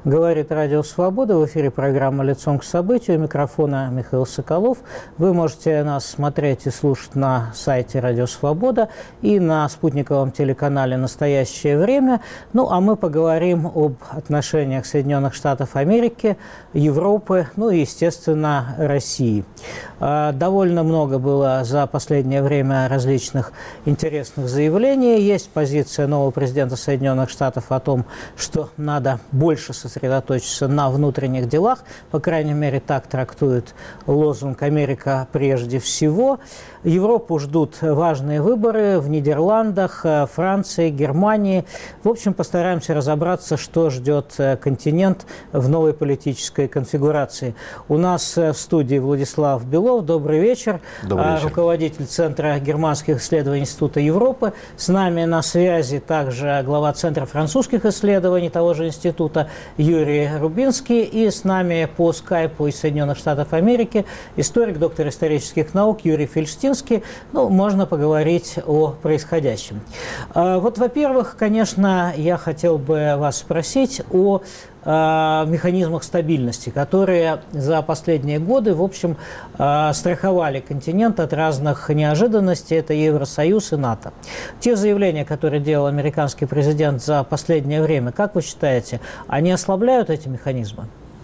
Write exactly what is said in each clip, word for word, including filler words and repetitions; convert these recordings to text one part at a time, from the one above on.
Говорит Радио Свобода. В эфире программа «Лицом к событию». У микрофона Михаил Соколов. Вы можете нас смотреть и слушать на сайте Радио Свобода и на спутниковом телеканале «Настоящее время». Ну, а мы поговорим об отношениях Соединенных Штатов Америки, Европы, ну и, естественно, России. Довольно много было за последнее время различных интересных заявлений. Есть позиция нового президента Соединенных Штатов о том, что надо больше сосредоточиться на внутренних делах. По крайней мере, так трактует лозунг «Америка прежде всего». Европу ждут важные выборы в Нидерландах, Франции, Германии. В общем, постараемся разобраться, что ждет континент в новой политической конфигурации. У нас в студии Владислав Белов. Добрый вечер. Добрый вечер. Руководитель Центра германских исследований Института Европы. С нами на связи также глава Центра французских исследований того же института Юрий Рубинский. И с нами по скайпу из Соединенных Штатов Америки историк, доктор исторических наук Юрий Фельштинский. Ну, можно поговорить о происходящем. Вот, во-первых, конечно, я хотел бы вас спросить о механизмах стабильности, которые за последние годы, в общем, страховали континент от разных неожиданностей. Это Евросоюз и НАТО. Те заявления, которые делал американский президент за последнее время, как вы считаете, они ослабляют эти механизмы?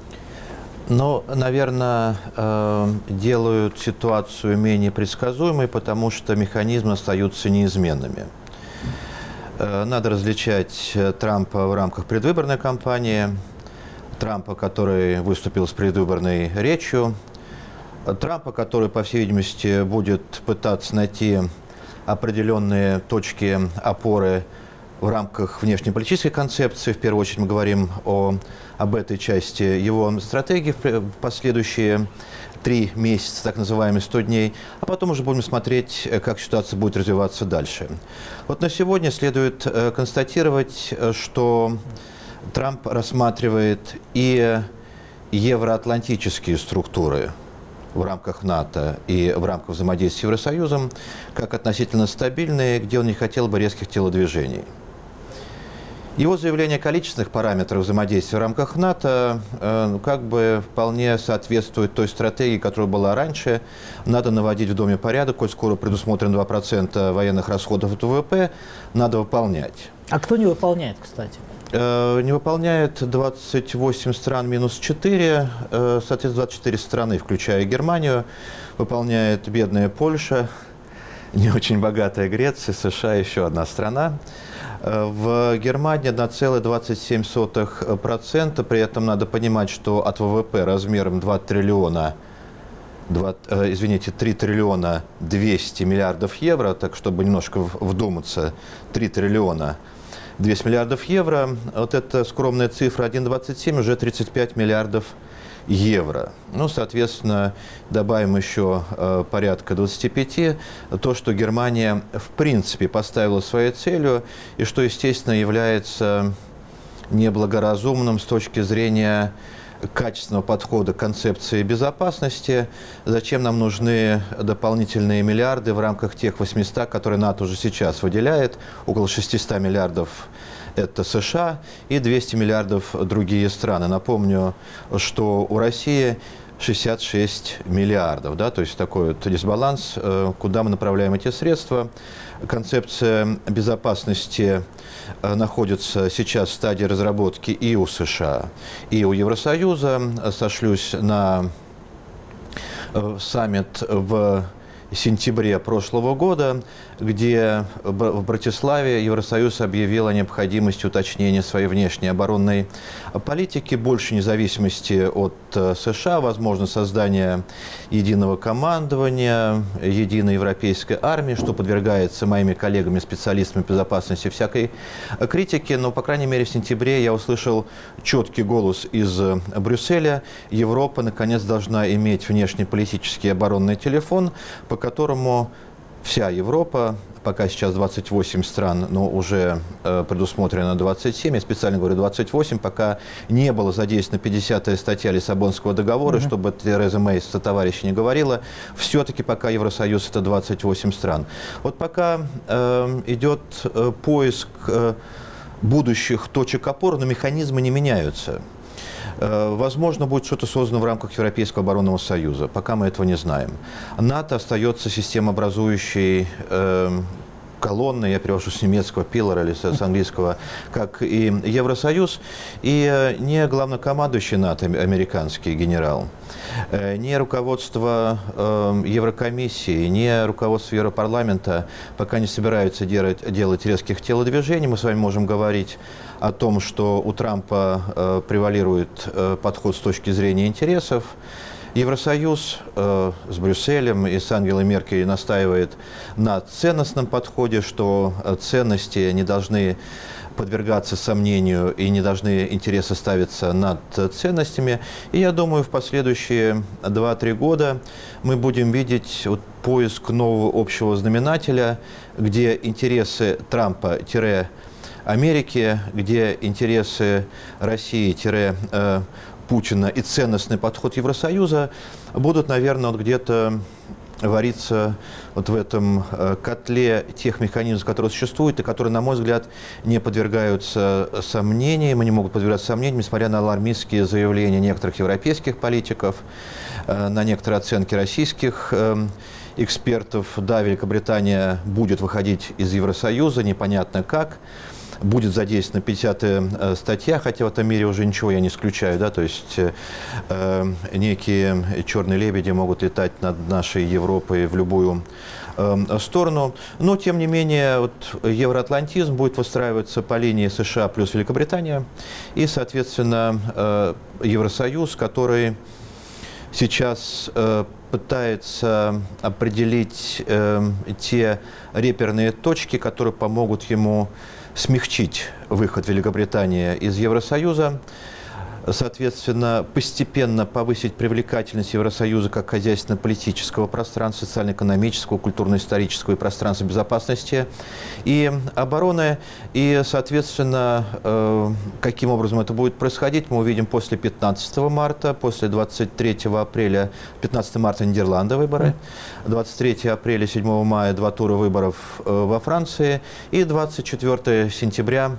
Ну, наверное, делают ситуацию менее предсказуемой, потому что механизмы остаются неизменными. Надо различать Трампа в рамках предвыборной кампании, Трампа, который выступил с предвыборной речью, Трампа, который, по всей видимости, будет пытаться найти определенные точки опоры в рамках внешнеполитической концепции. В первую очередь мы говорим о, об этой части его стратегии в последующие три месяца, так называемые сто дней, а потом уже будем смотреть, как ситуация будет развиваться дальше. Вот на сегодня следует констатировать, что Трамп рассматривает и евроатлантические структуры в рамках НАТО и в рамках взаимодействия с Евросоюзом как относительно стабильные, где он не хотел бы резких телодвижений. Его заявление о количественных параметрах взаимодействия в рамках НАТО э, как бы вполне соответствует той стратегии, которая была раньше. Надо наводить в доме порядок, коль скоро предусмотрено два процента военных расходов от ВВП, надо выполнять. А кто не выполняет, кстати? Э, не выполняет двадцать восемь стран минус четыре, э, соответственно, двадцать четыре страны, включая Германию. Выполняет бедная Польша, не очень богатая Греция, США, еще одна страна. В Германии одна целая двадцать семь сотых процента, при этом надо понимать, что от ВВП размером два триллиона, два, извините, три триллиона двести миллиардов евро, так чтобы немножко вдуматься, три триллиона двести миллиардов евро, вот эта скромная цифра один целых двадцать семь уже тридцать пять миллиардов евро. Ну, соответственно, добавим еще э, порядка двадцати пяти, то, что Германия в принципе поставила своей целью и что, естественно, является неблагоразумным с точки зрения качественного подхода к концепции безопасности. Зачем нам нужны дополнительные миллиарды в рамках тех восьмисот, которые НАТО уже сейчас выделяет, около шестисот миллиардов это США и двести миллиардов другие страны. Напомню, что у России шестьдесят шесть миллиардов, да, то есть такой вот дисбаланс, куда мы направляем эти средства. Концепция безопасности находится сейчас в стадии разработки и у США, и у Евросоюза. Сошлюсь на саммит в сентябре прошлого года, где в Братиславе Евросоюз объявил о необходимости уточнения своей внешней оборонной политики, больше независимости от США, возможно, создание единого командования, единой европейской армии, что подвергается моими коллегами, специалистами безопасности всякой критике. Но, по крайней мере, в сентябре я услышал четкий голос из Брюсселя. Европа, наконец, должна иметь внешнеполитический оборонный телефон, по которому вся Европа, пока сейчас двадцать восемь стран, но уже э, предусмотрено двадцать семь, я специально говорю двадцать восемь, пока не было задействована пятидесятая статья Лиссабонского договора, mm-hmm. чтобы Тереза Мэй, товарищ, не говорила, все-таки пока Евросоюз это двадцать восемь стран. Вот пока э, идет э, поиск э, будущих точек опоры, но механизмы не меняются. Возможно, будет что-то создано в рамках Европейского оборонного союза. Пока мы этого не знаем. НАТО остается системообразующей колонны, я перевожу с немецкого «пиллар» или с английского, как и Евросоюз, и не главнокомандующий НАТО, американский генерал, не руководство э, Еврокомиссии, не руководство Европарламента пока не собираются делать, делать резких телодвижений. Мы с вами можем говорить о том, что у Трампа э, превалирует э, подход с точки зрения интересов. Евросоюз э, с Брюсселем и с Ангелой Меркель настаивает на ценностном подходе, что ценности не должны подвергаться сомнению и не должны интересы ставиться над ценностями. И я думаю, в последующие два-три года мы будем видеть вот поиск нового общего знаменателя, где интересы Трампа-Америки, где интересы России-Америки, Путина и ценностный подход Евросоюза будут, наверное, вот где-то вариться вот в этом котле тех механизмов, которые существуют и которые, на мой взгляд, не подвергаются сомнениям, и не могут подвергаться сомнениям, несмотря на алармистские заявления некоторых европейских политиков, на некоторые оценки российских экспертов. Да, Великобритания будет выходить из Евросоюза, непонятно как. Будет задействована пятидесятая статья, хотя в этом мире уже ничего я не исключаю, да, то есть э, некие черные лебеди могут летать над нашей Европой в любую э, сторону, но тем не менее вот, евроатлантизм будет выстраиваться по линии США плюс Великобритания и, соответственно, э, Евросоюз, который сейчас э, пытается определить э, те реперные точки, которые помогут ему смягчить выход Великобритании из Евросоюза, соответственно, постепенно повысить привлекательность Евросоюза как хозяйственно-политического пространства, социально-экономического, культурно-исторического и пространства безопасности и обороны. И, соответственно, каким образом это будет происходить, мы увидим после пятнадцатого марта, после двадцать третьего апреля, пятнадцатого марта Нидерланды выборы, двадцать третьего апреля, седьмого мая два тура выборов во Франции и двадцать четвёртого сентября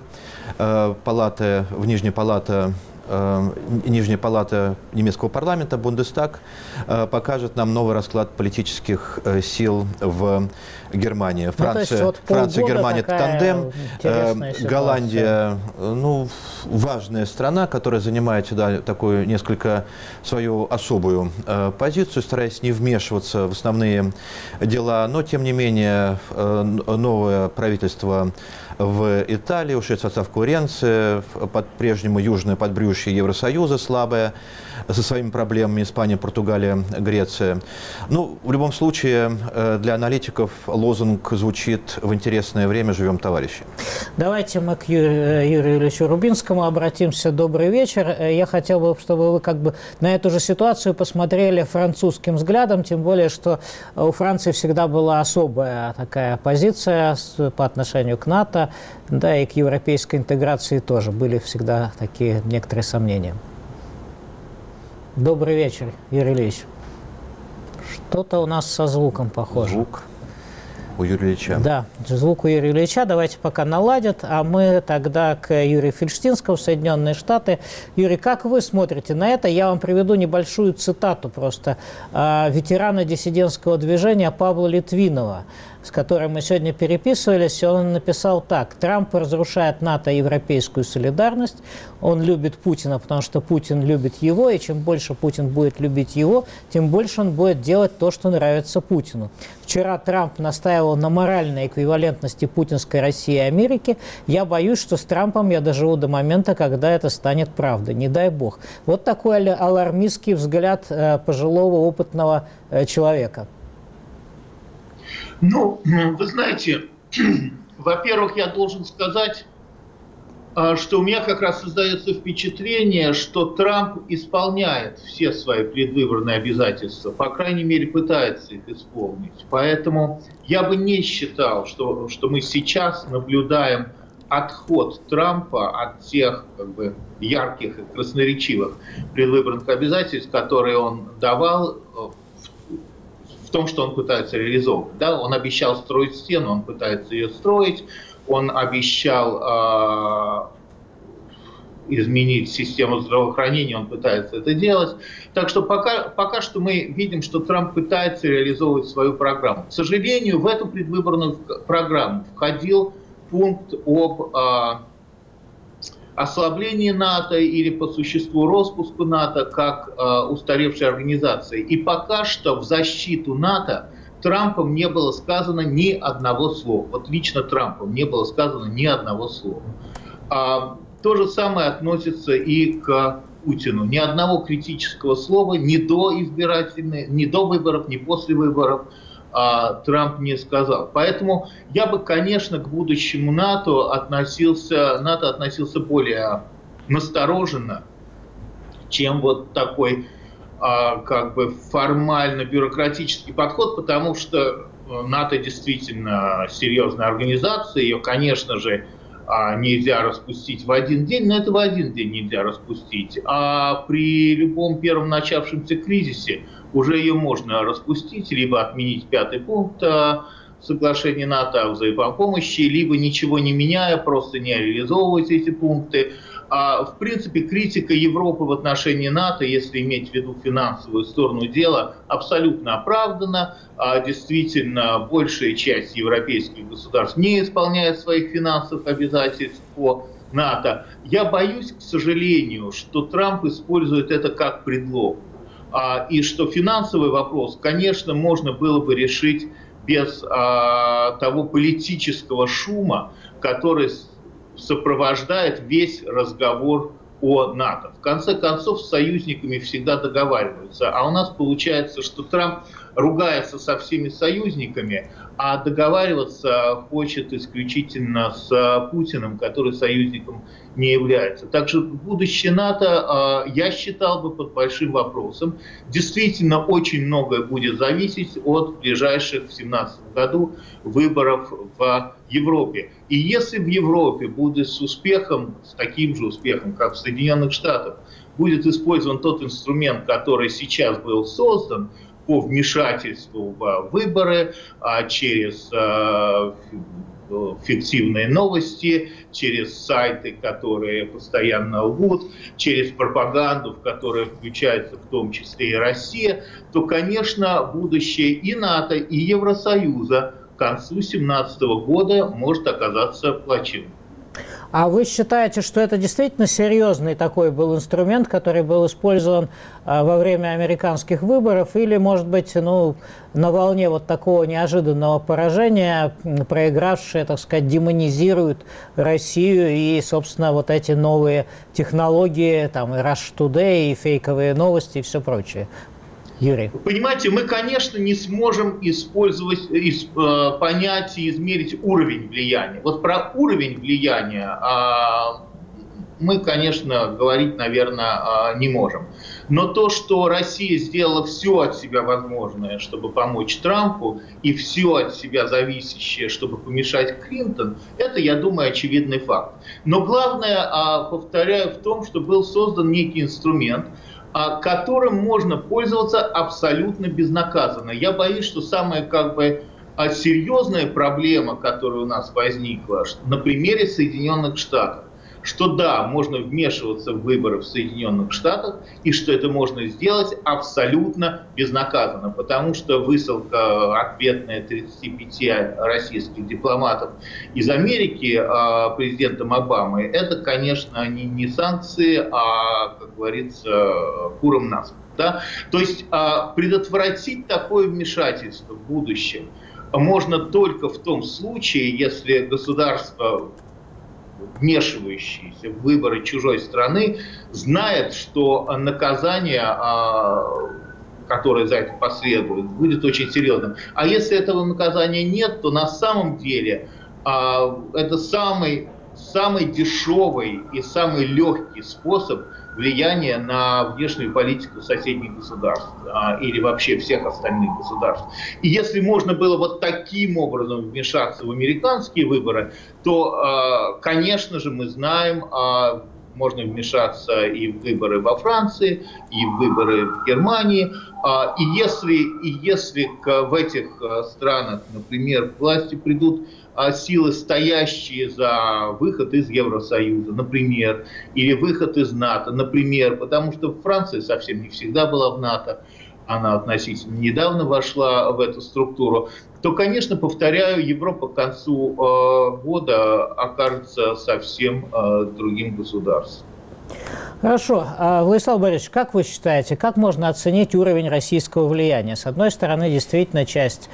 палата, в Нижней палате Нижняя палата немецкого парламента, Бундестаг, покажет нам новый расклад политических сил в Германии. Франция, ну, вот Франция Германия – это тандем. Голландия, ну, важная страна, которая занимает сюда такую несколько свою особую позицию, стараясь не вмешиваться в основные дела. Но, тем не менее, новое правительство в Италии, ушедший в отставку Ренци, по-прежнему южное подбрюшье Евросоюза слабое, со своими проблемами Испания, Португалия, Греция. Ну, в любом случае, для аналитиков лозунг звучит: в интересное время живем, товарищи. Давайте мы к Юрию, Юрию Ильичу Рубинскому обратимся. Добрый вечер. Я хотел бы, чтобы вы как бы на эту же ситуацию посмотрели французским взглядом, тем более, что у Франции всегда была особая такая позиция по отношению к НАТО, да, и к европейской интеграции тоже были всегда такие некоторые сомнения. Добрый вечер, Юрий Ильич. Что-то у нас со звуком похоже. Звук у Юрия Ильича. Да, звук у Юрия Ильича. Давайте пока наладят, а мы тогда к Юрию Фельштинскому, Соединенные Штаты. Юрий, как вы смотрите на это? Я вам приведу небольшую цитату просто ветерана диссидентского движения Павла Литвинова, с которым мы сегодня переписывались. Он написал так: Трамп разрушает НАТО и европейскую солидарность. Он любит Путина, потому что Путин любит его, и чем больше Путин будет любить его, тем больше он будет делать то, что нравится Путину. Вчера Трамп настаивал на моральной эквивалентности путинской России и Америки. Я боюсь, что с Трампом я доживу до момента, когда это станет правдой. Не дай бог. Вот такой алармистский взгляд пожилого опытного человека. Ну, вы знаете, во-первых, я должен сказать, что у меня как раз создается впечатление, что Трамп исполняет все свои предвыборные обязательства, по крайней мере, пытается их исполнить. Поэтому я бы не считал, что, что мы сейчас наблюдаем отход Трампа от тех как бы ярких и красноречивых предвыборных обязательств, которые он давал в том, что он пытается реализовывать. Да, он обещал строить стену, он пытается ее строить. Он обещал э, изменить систему здравоохранения, он пытается это делать. Так что пока, пока что мы видим, что Трамп пытается реализовывать свою программу. К сожалению, в эту предвыборную программу входил пункт об а, ослаблении НАТО или по существу распуску НАТО как а, устаревшей организации. И пока что в защиту НАТО Трампом не было сказано ни одного слова. Вот лично Трампом не было сказано ни одного слова. А, то же самое относится и к Путину. Ни одного критического слова ни до избирательных, ни до выборов, ни после выборов а, Трамп не сказал. Поэтому я бы, конечно, к будущему НАТО относился, НАТО относился более настороженно, чем вот такой а, как бы формально-бюрократический подход, потому что НАТО действительно серьезная организация, ее, конечно же, нельзя распустить в один день, но это в один день нельзя распустить. А при любом первом начавшемся кризисе уже ее можно распустить, либо отменить пятый пункт соглашения НАТО о взаимопомощи, либо ничего не меняя, просто не реализовывать эти пункты. А, в принципе, критика Европы в отношении НАТО, если иметь в виду финансовую сторону дела, абсолютно оправдана. А, действительно, большая часть европейских государств не исполняет своих финансовых обязательств по НАТО. Я боюсь, к сожалению, что Трамп использует это как предлог. А, и что финансовый вопрос, конечно, можно было бы решить без а, того политического шума, который сопровождает весь разговор о НАТО. В конце концов, с союзниками всегда договариваются. А у нас получается, что Трамп ругается со всеми союзниками, а договариваться хочет исключительно с Путиным, который союзником не является. Также будущее НАТО, я считал бы, под большим вопросом. Действительно, очень многое будет зависеть от ближайших в две тысячи семнадцатом году выборов в Европе. И если в Европе будет с успехом, с таким же успехом, как в Соединенных Штатах, будет использован тот инструмент, который сейчас был создан по вмешательству в выборы, через фиктивные новости, через сайты, которые постоянно лгут, через пропаганду, в которую включается в том числе и Россия, то, конечно, будущее и НАТО, и Евросоюза к концу две тысячи семнадцатого года может оказаться плачевным. А вы считаете, что это действительно серьезный такой был инструмент, который был использован а, во время американских выборов, или, может быть, ну, на волне вот такого неожиданного поражения проигравшие, так сказать, демонизируют Россию и, собственно, вот эти новые технологии, там, и Russia Today, и фейковые новости, и все прочее? Юрий. Понимаете, мы, конечно, не сможем использовать, из, э, понять и измерить уровень влияния. Вот про уровень влияния э, мы, конечно, говорить, наверное, э, не можем. Но то, что Россия сделала все от себя возможное, чтобы помочь Трампу, и все от себя зависящее, чтобы помешать Клинтон, это, я думаю, очевидный факт. Но главное, э, повторяю, в том, что был создан некий инструмент, которым можно пользоваться абсолютно безнаказанно. Я боюсь, что самая как бы серьезная проблема, которая у нас возникла на примере Соединенных Штатов, что да, можно вмешиваться в выборы в Соединенных Штатах, и что это можно сделать абсолютно безнаказанно, потому что высылка ответная тридцати пяти российских дипломатов из Америки президентом Обамой, это, конечно, не, не санкции, а, как говорится, куром насмех. Да? То есть предотвратить такое вмешательство в будущем можно только в том случае, если государство, вмешивающиеся в выборы чужой страны, знает, что наказание, которое за это последует, будет очень серьезным. А если этого наказания нет, то на самом деле это самый, самый дешевый и самый легкий способ влияния на внешнюю политику соседних государств а, или вообще всех остальных государств. И если можно было вот таким образом вмешаться в американские выборы, то, а, конечно же, мы знаем, а, можно вмешаться и в выборы во Франции, и в выборы в Германии. И если, и если в этих странах, например, к власти придут силы, стоящие за выход из Евросоюза, например, или выход из НАТО, например, потому что Франция совсем не всегда была в НАТО, она относительно недавно вошла в эту структуру, то, конечно, повторяю, Европа к концу э, года окажется совсем э, другим государством. Хорошо. Владислав Борисович, как вы считаете, как можно оценить уровень российского влияния? С одной стороны, действительно, часть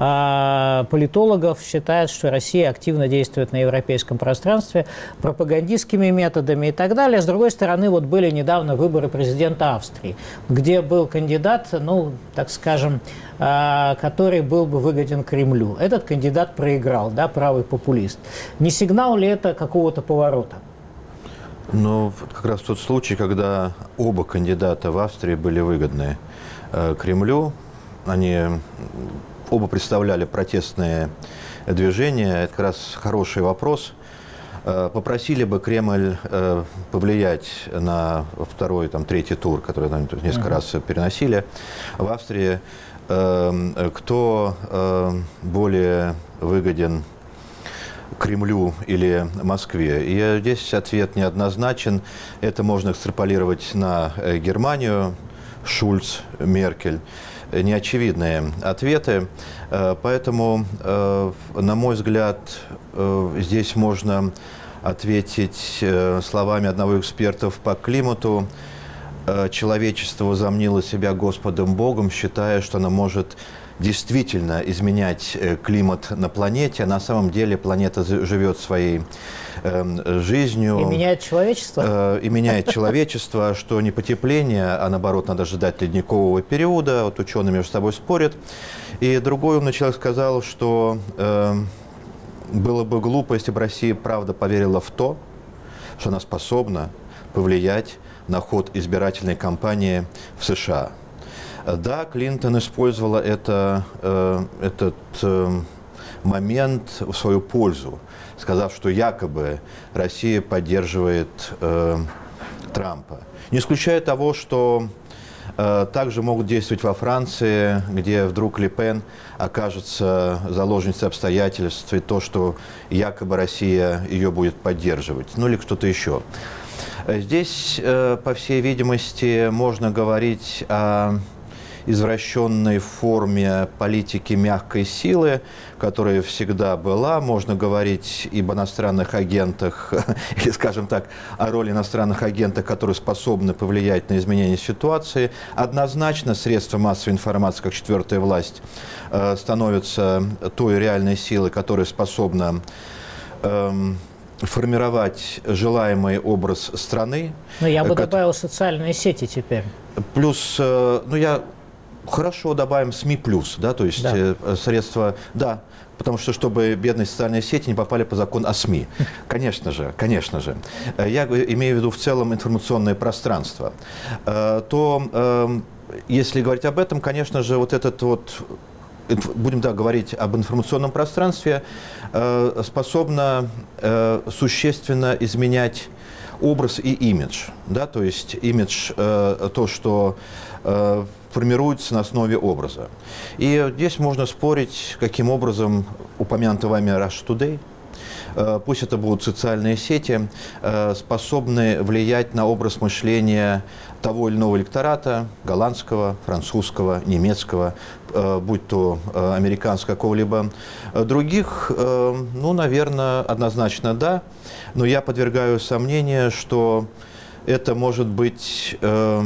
э, политологов считает, что Россия активно действует на европейском пространстве пропагандистскими методами и так далее. С другой стороны, вот были недавно выборы президента Австрии, где был кандидат, ну, так скажем, э, который был бы выгоден Кремлю. Этот кандидат проиграл, да, правый популист. Не сигнал ли это какого-то поворота? Ну, как раз тот случай, когда оба кандидата в Австрии были выгодны э, Кремлю, они оба представляли протестные движения, это как раз хороший вопрос. Э, попросили бы Кремль э, повлиять на второй, там, третий тур, который там несколько раз переносили в Австрии, э, кто э, более выгоден Кремлю или Москве. И здесь ответ неоднозначен. Это можно экстраполировать на Германию, Шульц, Меркель. Неочевидные ответы. Поэтому, на мой взгляд, здесь можно ответить словами одного эксперта по климату. Человечество возомнило себя Господом Богом, считая, что оно может действительно изменять климат на планете, а на самом деле планета живет своей э, жизнью. И меняет человечество? Э, и меняет человечество, что не потепление, а наоборот надо ожидать ледникового периода. Вот ученые между собой спорят. И другой умный человек сказал, что э, было бы глупо, если бы Россия правда поверила в то, что она способна повлиять на ход избирательной кампании в США. Да, Клинтон использовала это, э, этот э, момент в свою пользу, сказав, что якобы Россия поддерживает э, Трампа. Не исключая того, что э, также могут действовать во Франции, где вдруг Ле Пен окажется заложницей обстоятельств, и то, что якобы Россия ее будет поддерживать, ну или кто-то еще. Здесь, э, по всей видимости, можно говорить о извращенной форме политики мягкой силы, которая всегда была. Можно говорить и об иностранных агентах, или, скажем так, о роли иностранных агентов, которые способны повлиять на изменение ситуации. Однозначно средства массовой информации, как четвертая власть, становятся той реальной силой, которая способна эм, формировать желаемый образ страны. Но я бы добавил социальные сети теперь. Плюс, ну я... Хорошо, добавим СМИ плюс, да, то есть да. э, средства, да, потому что, чтобы бедные социальные сети не попали по закону о СМИ. Конечно же, конечно же. Я имею в виду в целом информационное пространство. Э, то, э, если говорить об этом, конечно же, вот этот вот, будем так говорить об информационном пространстве, э, способно э, существенно изменять образ и имидж, да, то есть имидж, э, то, что э, формируется на основе образа. И здесь можно спорить, каким образом упомянутый вами Russia Today, э, пусть это будут социальные сети, э, способны влиять на образ мышления того или иного электората, голландского, французского, немецкого, э, будь то э, американского, какого-либо других, э, ну, наверное, однозначно да, но я подвергаю сомнению, что это может быть э,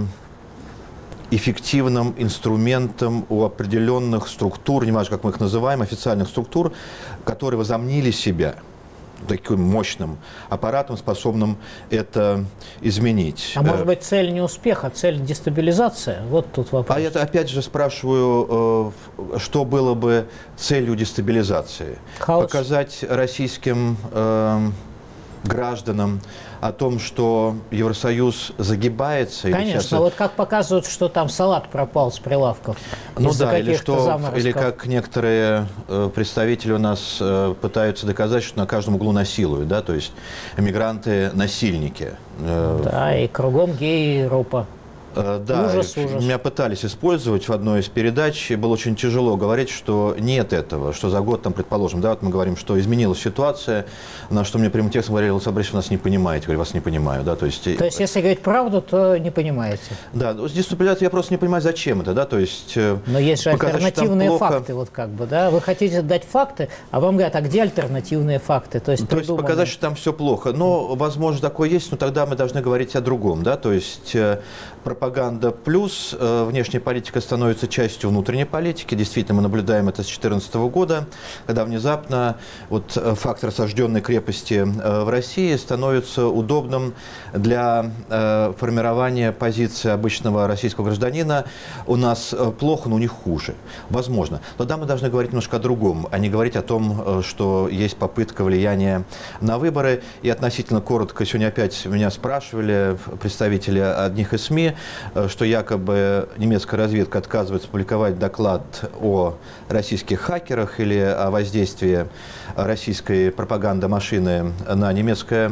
эффективным инструментом у определенных структур, неважно, как мы их называем, официальных структур, которые возомнили себя таким мощным аппаратом, способным это изменить. А может быть, цель не успех, а цель дестабилизация? Вот тут вопрос. А я опять же спрашиваю, что было бы целью дестабилизации? Хаос. Показать российским гражданам о том, что Евросоюз загибается. Конечно, сейчас... вот как показывают, что там салат пропал с прилавков. Ну да, или, что, или как некоторые э, представители у нас э, пытаются доказать, что на каждом углу насилуют, да, то есть эмигранты насильники. Э, да, и кругом геи и ропа. Да, ужас, ужас. Меня пытались использовать в одной из передач, и было очень тяжело говорить, что нет этого, что за год, там, предположим, да, вот мы говорим, что изменилась ситуация, на что мне прямым текстом говорили: Александр Борисович, вы нас не понимаете, говорю, вас не понимаю, да, то есть... То есть, если говорить правду, то не понимаете? Да, здесь я просто не понимаю, зачем это, да, то есть... Но есть же показать, альтернативные факты, вот как бы, да, вы хотите дать факты, а вам говорят, а где альтернативные факты, то есть... То есть показать, что там все плохо, но, возможно, такое есть, но тогда мы должны говорить о другом, да, то есть... Пропаганда плюс, э, внешняя политика становится частью внутренней политики. Действительно, мы наблюдаем это с две тысячи четырнадцатого года, когда внезапно вот, фактор осажденной крепости э, в России становится удобным для э, формирования позиции обычного российского гражданина. У нас э, плохо, но у них хуже. Возможно. Но да, мы должны говорить немножко о другом, а не говорить о том, э, что есть попытка влияния на выборы. И относительно коротко, сегодня опять меня спрашивали представители одних из СМИ, что якобы немецкая разведка отказывается публиковать доклад о российских хакерах или о воздействии российской пропагандомашины на немецкое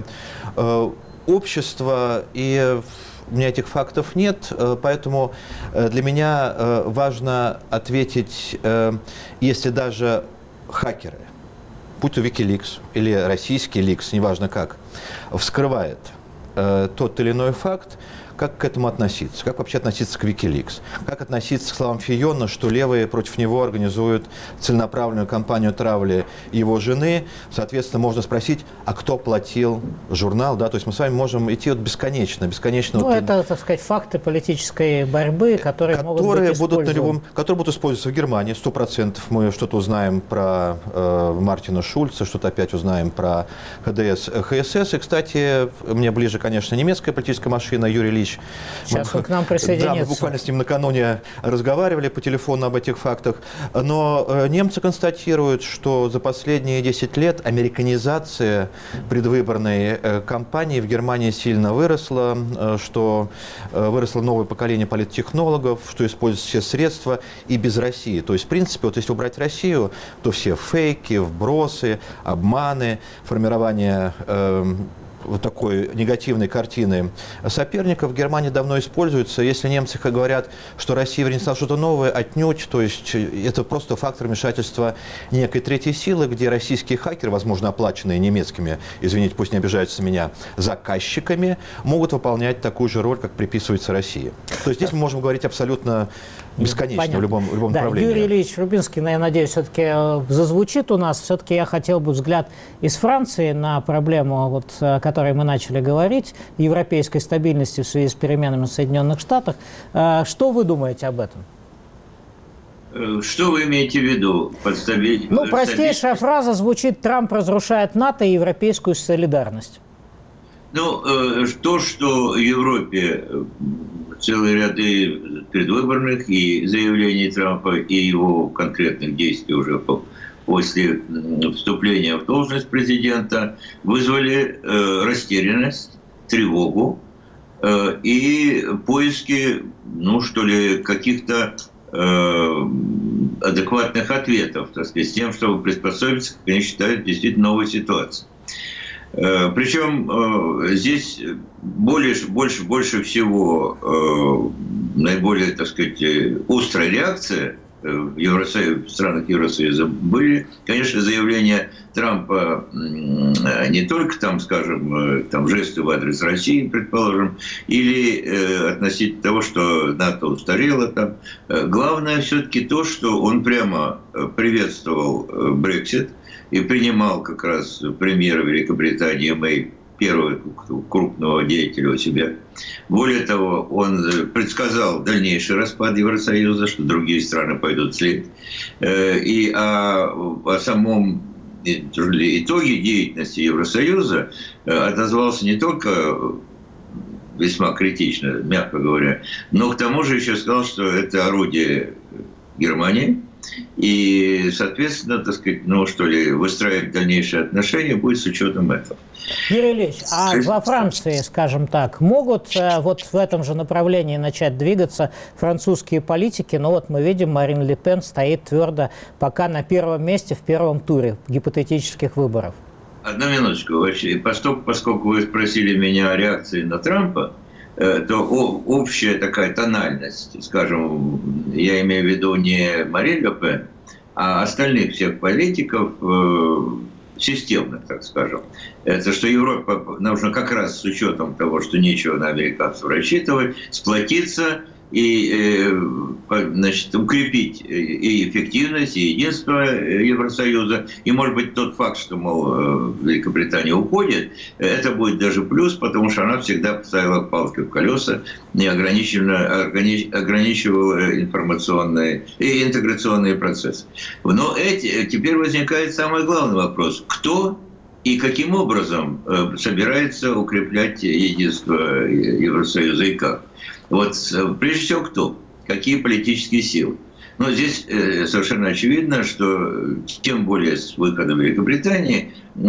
общество. И у меня этих фактов нет, поэтому для меня важно ответить, если даже хакеры, будь то Wikileaks или российский ликс, неважно как, вскрывает тот или иной факт, как к этому относиться? Как вообще относиться к Wikileaks? Как относиться к словам Фийона, что левые против него организуют целенаправленную кампанию травли его жены? Соответственно, можно спросить, а кто платил журнал? Да? То есть мы с вами можем идти вот бесконечно. бесконечно ну, вот, это, так сказать, факты политической борьбы, которые, которые могут быть будут на любом, которые будут использоваться в Германии. Сто процентов мы что-то узнаем про э, Мартина Шульца, что-то опять узнаем про ХДС, ХСС. И, кстати, мне ближе, конечно, немецкая политическая машина, Юрий Ильич. Сейчас мы, он к нам присоединится. Да, мы буквально с ним накануне разговаривали по телефону об этих фактах. Но э, немцы констатируют, что за последние десять лет американизация предвыборной э, кампании в Германии сильно выросла, э, что э, выросло новое поколение политтехнологов, что используют все средства и без России. То есть, в принципе, вот если убрать Россию, то все фейки, вбросы, обманы, формирование э, вот такой негативной картины соперников в Германии давно используется. Если немцы говорят, что Россия внесла что-то новое, отнюдь, то есть это просто фактор вмешательства некой третьей силы, где российские хакеры, возможно, оплаченные немецкими, извините, пусть не обижаются на меня, заказчиками, могут выполнять такую же роль, как приписывается России. То есть здесь мы можем говорить абсолютно бесконечно. Понятно. в любом, в любом да, направлении. Юрий Ильич Рубинский, я надеюсь, все-таки зазвучит у нас. Все-таки я хотел бы взгляд из Франции на проблему, вот, о которой мы начали говорить, европейской стабильности в связи с переменами в Соединенных Штатах. Что вы думаете об этом? Что вы имеете в виду под стабильностью? Ну, простейшая фраза звучит: Трамп разрушает НАТО и европейскую солидарность. Ну, то, что в Европе целый ряд и предвыборных, и заявлений Трампа, и его конкретных действий уже после вступления в должность президента вызвали растерянность, тревогу и поиски, ну, что ли, каких-то адекватных ответов, так сказать, с тем, чтобы приспособиться, как они считают, действительно новой ситуации. Причем здесь больше, больше, больше всего наиболее, так сказать, острая реакция в, Евросоюзе, в странах Евросоюза были, конечно, заявления Трампа не только, там, скажем, там, жесты в адрес России, предположим, или э, относительно того, что НАТО устарело. Там. Главное все-таки то, что он прямо приветствовал Брексит и принимал как раз премьера Великобритании Мэй, первого крупного деятеля у себя. Более того, он предсказал дальнейший распад Евросоюза, что другие страны пойдут вслед. И о, о самом итоге деятельности Евросоюза отозвался не только весьма критично, мягко говоря, но к тому же еще сказал, что это орудие Германии, И, соответственно, так сказать, ну, что ли, выстраивать дальнейшие отношения будет с учетом этого. Юрий Ильич, а во Франции, скажем так, могут вот в этом же направлении начать двигаться французские политики? Ну вот мы видим, Марин Ле Пен стоит твердо пока на первом месте в первом туре гипотетических выборов. Одну минуточку. Поскольку, поскольку вы спросили меня о реакции на Трампа, то общая такая тональность, скажем, я имею в виду не Марин Ле Пен, а остальных всех политиков, системных, так скажем, это что Европа нужно как раз с учетом того, что нечего на американцев рассчитывать, сплотиться и, значит, укрепить и эффективность, и единство Евросоюза. И, может быть, тот факт, что, мол, Великобритания уходит, это будет даже плюс, потому что она всегда поставила палки в колеса, не ограничивала, ограничивала информационные и интеграционные процессы. Но эти, теперь возникает самый главный вопрос. Кто и каким образом собирается укреплять единство Евросоюза и как? Вот прежде всего кто? Какие политические силы? Но здесь э, совершенно очевидно, что тем более с выходом Великобритании э,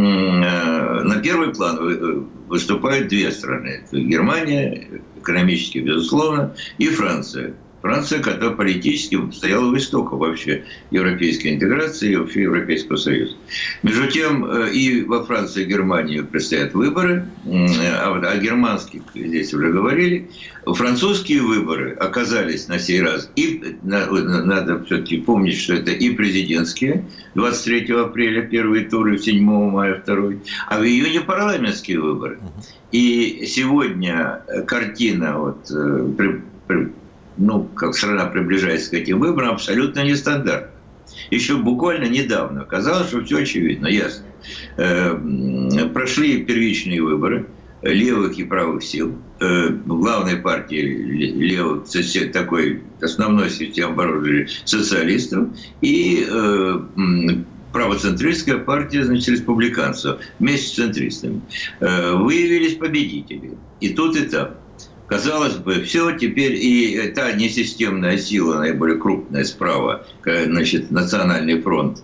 на первый план выступают две страны. Это Германия, экономически, безусловно, и Франция. Франция, которая политически стояла у истоков вообще европейской интеграции и вообще Европейского Союза. Между тем, и во Франции, и Германии предстоят выборы, а о германских здесь уже говорили. Французские выборы оказались на сей раз, и надо все-таки помнить, что это и президентские, двадцать третьего апреля первый тур, и седьмого мая второй, а в июне парламентские выборы. И сегодня картина вот, при, при, ну, как страна приближается к этим выборам, абсолютно нестандартна. Еще буквально недавно казалось, что все очевидно, ясно. Э, прошли первичные выборы левых и правых сил. Э, главной партией левых, такой основной системой оборудования социалистов, и э, правоцентристская партия, значит, республиканцев вместе с центристами. Э, выявились победители. И тут, и там. Казалось бы, все, теперь и та несистемная сила, наиболее крупная справа, значит, Национальный фронт,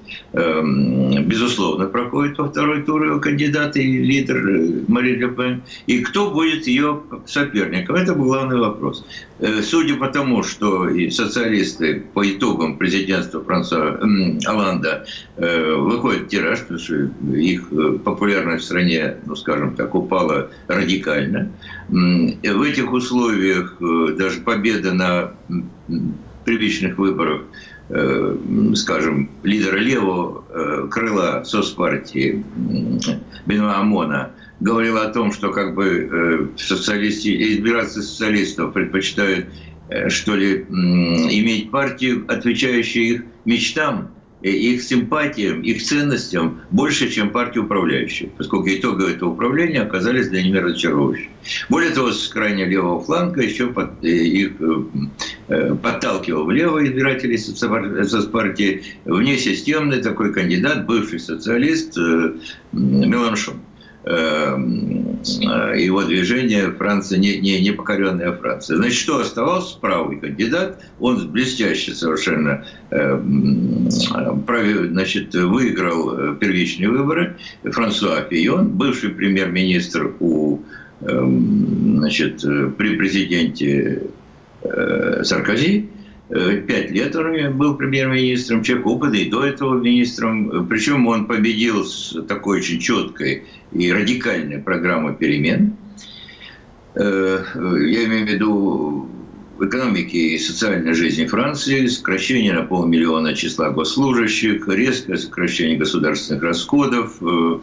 безусловно, проходит во второй тур его кандидат и лидер Марин Ле Пен. И кто будет ее соперником? Это был главный вопрос. Судя по тому, что и социалисты по итогам президентства Франсуа Олланда выходят в тираж, потому что их популярность в стране, ну, скажем так, упала радикально. В этих условиях даже победа на первичных выборах, скажем, лидера левого крыла соцпартии Бенуа Амона говорила о том, что как бы социалисты, избиратели социалистов предпочитают, что ли, иметь партию, отвечающую их мечтам, их симпатиям, их ценностям больше, чем партия управляющая, поскольку итоги этого управления оказались для них разочаровывающими. Более того, с крайне левого фланга еще под, их подталкивал влево избирателей соцпартии внесистемный такой кандидат, бывший социалист Меланшон. Его движение Франция, не, не, непокоренная Франция. Значит, что оставался? Правый кандидат. Он блестяще совершенно значит, выиграл первичные выборы. Франсуа Фийон, бывший премьер-министр у, значит, при президенте Саркози. Пять лет он был премьер-министром, человек опытный, и до этого министром. Причем он победил с такой очень четкой и радикальной программой перемен. Я имею в виду экономики и социальной жизни Франции, сокращение на полмиллиона числа госслужащих, резкое сокращение государственных расходов,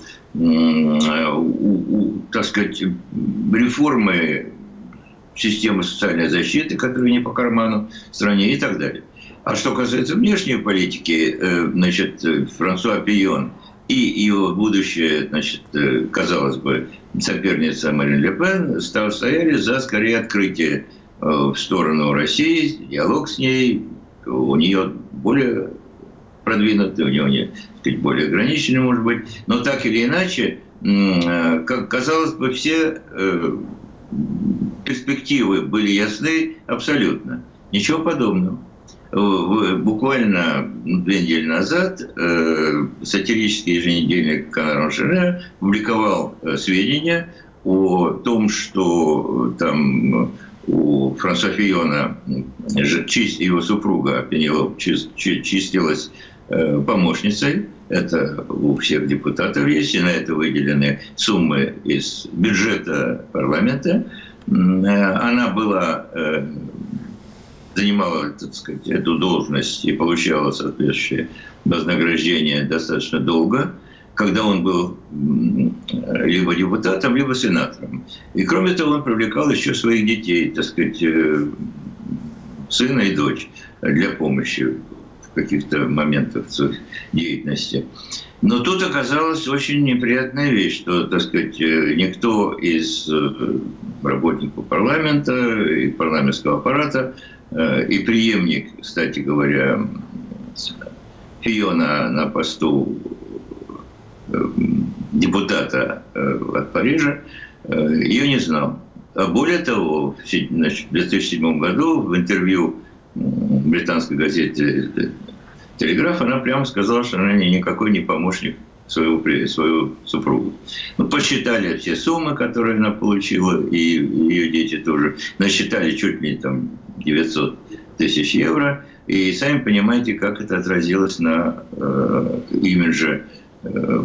так сказать, реформы системы социальной защиты, которые не по карману стране, и так далее. А что касается внешней политики, значит, Франсуа Фийон и его будущая, значит, казалось бы, соперница Марин Ле Пен стояли за, скорее, открытие в сторону России, диалог с ней, у нее более продвинутый, у него, так сказать, более ограниченный, может быть, но так или иначе, как казалось бы, все перспективы были ясны абсолютно. Ничего подобного. Буквально две недели назад э, сатирический еженедельник «Канар Анжере» публиковал сведения о том, что там у Франсуа Фийона, его супруга Пенелоп, числилась помощницей. Это у всех депутатов есть, и на это выделены суммы из бюджета парламента. Она была, занимала, так сказать, эту должность и получала соответствующее вознаграждение достаточно долго, когда он был либо депутатом, либо сенатором. И кроме того, он привлекал еще своих детей, так сказать, сына и дочь для помощи в каких-то моментах своей деятельности. Но тут оказалась очень неприятная вещь, что, так сказать, никто из работников парламента и парламентского аппарата и преемник, кстати говоря, Фийона на посту депутата от Парижа, ее не знал. А более того, в две тысячи седьмом году в интервью британской газете «Телеграф» она прямо сказала, что она никакой не помощник своего, своего супругу. Ну, посчитали все суммы, которые она получила, и ее дети тоже насчитали чуть ли там девятьсот тысяч евро. И сами понимаете, как это отразилось на э, имидже э,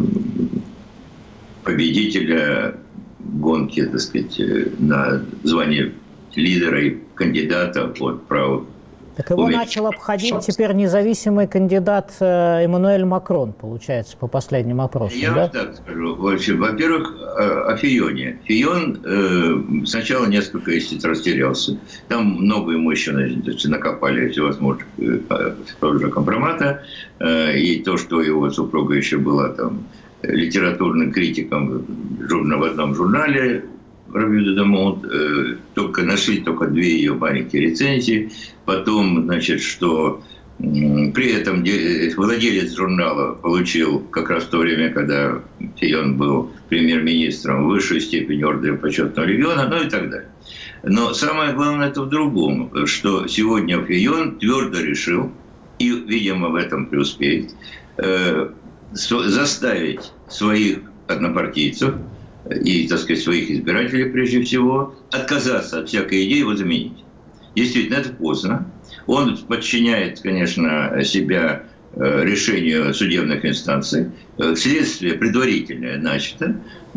победителя гонки, так сказать, на звание лидера и кандидата от правых. Так его Увидеть. начал обходить теперь независимый кандидат Эммануэль Макрон, получается, по последним опросам. Я да? вам так скажу. Во-первых, о Фийоне. Фийон э, сначала несколько, если растерялся. Там много ему еще накопали всевозможных э, тоже компромата. Э, и то, что его супруга еще была там литературным критиком в одном журнале, Revue de Monde, только нашли только две ее маленькие рецензии. Потом, значит, что при этом владелец журнала получил как раз в то время, когда Фийон был премьер-министром, высшую степень ордена почетного легиона, ну и так далее. Но самое главное это в другом, что сегодня Фийон твердо решил, и, видимо, в этом преуспеет, заставить своих однопартийцев и, так сказать, своих избирателей, прежде всего, отказаться от всякой идеи его заменить. Действительно, это поздно. Он подчиняет, конечно, себя решению судебных инстанций. Следствие предварительное начато.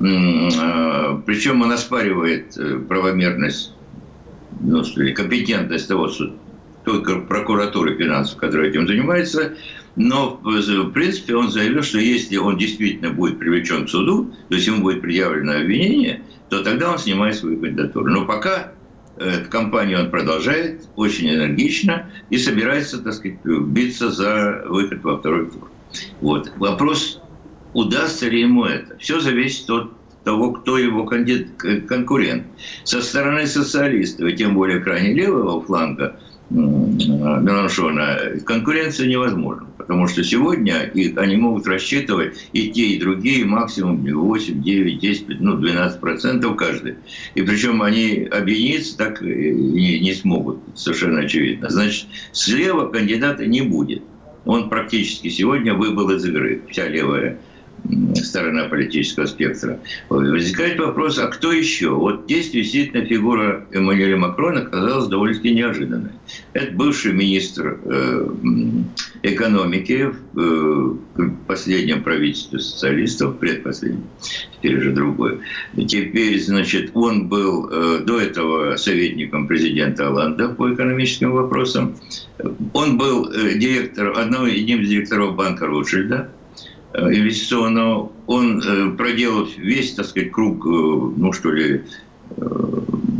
Причем он оспаривает правомерность, ну, что ли, компетентность того, что только прокуратуры финансов, которая этим занимается. Но, в принципе, он заявил, что если он действительно будет привлечен к суду, то есть ему будет предъявлено обвинение, то тогда он снимает свою кандидатуру. Но пока эту кампанию он продолжает очень энергично и собирается, так сказать, биться за выход во второй тур. Вот. Вопрос, удастся ли ему это. Все зависит от того, кто его кандидат, конкурент. Со стороны социалистов, и тем более крайне левого фланга Mélenchon, конкуренция невозможна, потому что сегодня их, они могут рассчитывать и те, и другие максимум восемь, девять, десять, ну, двенадцать процентов каждый. И причем они объединиться так не, не смогут, совершенно очевидно. Значит, слева кандидата не будет. Он практически сегодня выбыл из игры, вся левая сторона политического спектра. Возникает вопрос, а кто еще? Вот здесь действительно фигура Эммануэля Макрона оказалась довольно-таки неожиданной. Это бывший министр э, экономики в э, последнем правительстве социалистов, предпоследнем, теперь уже другое. Теперь, значит, он был э, до этого советником президента Олланда по экономическим вопросам. Он был э, директором, одного, одним из директоров банка Ротшильда, инвестиционного. Он э, проделал весь, так сказать, круг, э, ну что ли, э,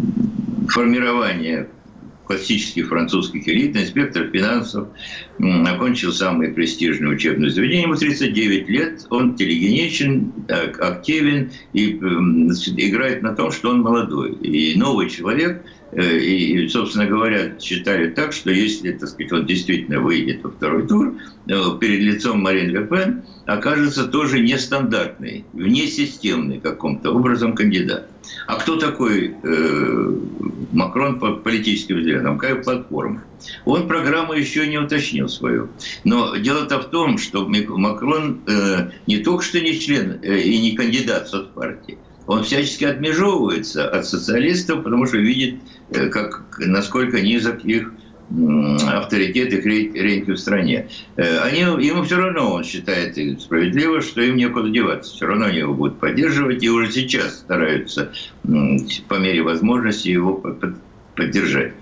формирования классических французских элит, инспектор финансов, э, окончил самые престижные учебные заведения. Ему тридцать девять лет, он телегеничен, активен и э, играет на том, что он молодой. И новый человек, э, и, собственно говоря, считают так, что если, так сказать, он действительно выйдет во второй тур, э, перед лицом Марин Ле Пен окажется тоже нестандартный, внесистемный каким-то образом кандидат. А кто такой э, Макрон по политическим взглядам? Какая платформа? Он программу еще не уточнил свою. Но дело-то в том, что Макрон э, не только что не член э, и не кандидат в соцпартии, он всячески отмежевывается от социалистов, потому что видит, э, как, насколько низок их авторитет и рейтинг в стране. Они, ему все равно, он считает справедливо, что им некуда деваться. Все равно они его будут поддерживать, и уже сейчас стараются по мере возможности его поддержать.